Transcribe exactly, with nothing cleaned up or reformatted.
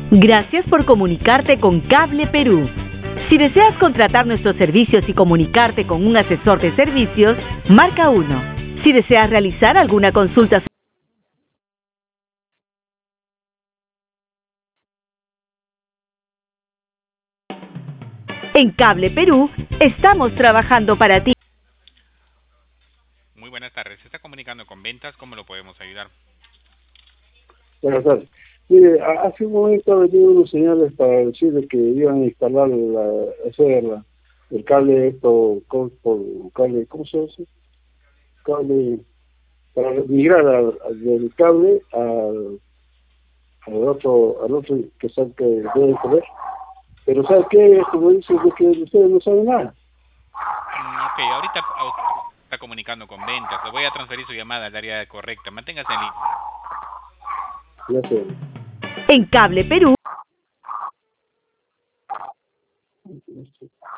Gracias por comunicarte con Cable Perú. Si deseas contratar nuestros servicios y comunicarte con un asesor de servicios, marca uno. Si deseas realizar alguna consulta en Cable Perú, estamos trabajando para ti. Muy buenas tardes. Se está comunicando con ventas. ¿Cómo lo podemos ayudar? Buenas tardes. Mire, hace un momento ha venido unos señales para decirle que iban a instalar la, hacer la, el cable esto, con, por cable, ¿cómo se dice? Cable, para migrar al, al- del cable al, al otro, al otro que sabe que debe poner. Pero ¿sabe qué? Como dice, de que ustedes no saben nada. Mm, ok, ahorita ah, está comunicando con ventas. Le voy a transferir su llamada al área correcta. Manténgase en línea. Ya sé. En Cable Perú,